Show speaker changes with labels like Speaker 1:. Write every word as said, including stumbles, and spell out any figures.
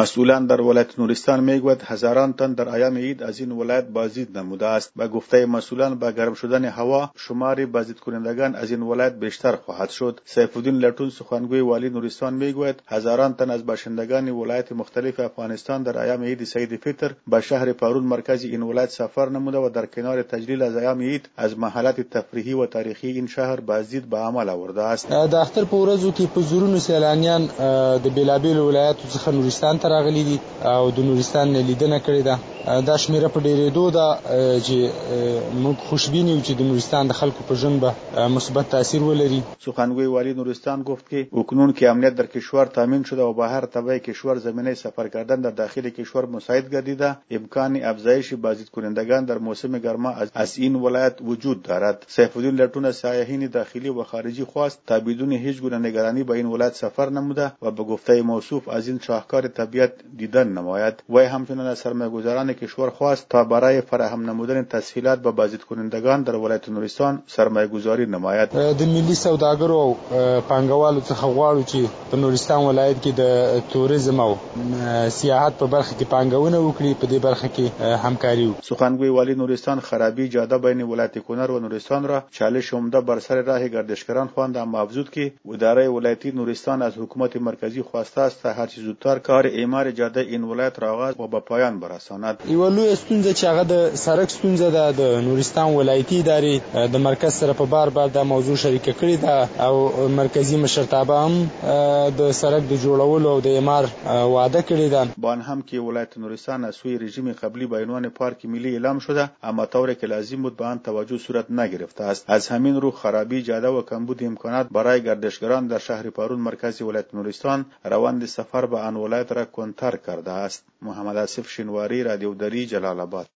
Speaker 1: مسئولان در ولایت نورستان میگوید هزاران تن در ایام عید از این ولایت بازدید نموده است. به گفته مسئولان با گرم شدن هوا شمار بازدید کنندگان از این ولایت بیشتر خواهد شد. سیف الدین لټون سخنگوی والی نورستان میگوید هزاران تن از باشندگان ولایت مختلف افغانستان در ایام عید سعید فطر به شهر پارون مرکز این ولایت سفر نموده و در کنار تجلیل از ایام عید از محلات تفریحی و تاریخی این شهر بازدید به عمل آورده است.
Speaker 2: د اختر په ورځو کې په زورونو سیلانیان د بیلابیلو ولایتو څخه نورستان ته راغلي دي او د نورستان لیدنه کړې ده. دا شمیره په ډیرېدو ده چې موږ خوشبین یو چې د نورستان د خلکو په ژوند به مثبت تاثیر ولري.
Speaker 1: سخنگوی والی نورستان گفت که اکنون که امنیت در کشور تامین شده و با هر تبع کشور زمینه سفر کردن در داخل کشور مساعد گردیده، امکان افزایش بازدید کنندگان در موسم گرما از این ولایت وجود دارد. سیف الدین لټون از سیاحین داخلی و خارجی خواست تا بدون هیچ گونه نگرانی به این ولایت سفر نموده و به گفته موصوف از این شاهکار طبیعت دیدن نماید. وی همچنین از سرمایه‌گذاران کشور خواست تا برای فراهم نمودن تسهیلات به بازدید کنندگان در ولایت نورستان سرمایه‌گذاری نماید.
Speaker 2: د ملي سوداګرو او پانګوالو څخه غواړو چې په نورستان ولایت کې د توریزم او سیاحت په برخه کې پانګونه وکړي، په دې برخه کې همکاري وکړي.
Speaker 1: سخنگوی والی نورستان خرابی جاده بین ولایت کنر و نورستان را چالش عمده بر سر راه گردشگران خواند، اما افزود که اداره ولایتی نورستان از حکومت مرکزی خواسته است تا هر چه زودتر کار اعمار جاده این ولایت را آغاز و به پایان برساند.
Speaker 2: یو لوی ستونزه چې هغه د سړک ستونزه ده، د نورستان ولایتي ادارې د مرکز سره په بار بار دا موضوع شریکه کړې ده او مرکزی مشرتابه هم د سړک د جوړولو او د اعمار وعده کړې ده.
Speaker 1: با آن هم که ولایت نورستان از سوی رژیم قبلی به عنوان پارک ملی اعلام شده، اما طوری که لازم بود به آن توجه صورت نگرفته است. از همین رو خرابی جاده و کمبود امکانات برای گردشگران در شهر پارون مرکز ولایت نورستان روند سفر به آن ولایت را کنتر کرده است. محمد آصف شینواری، رادیو دری، جلال آباد.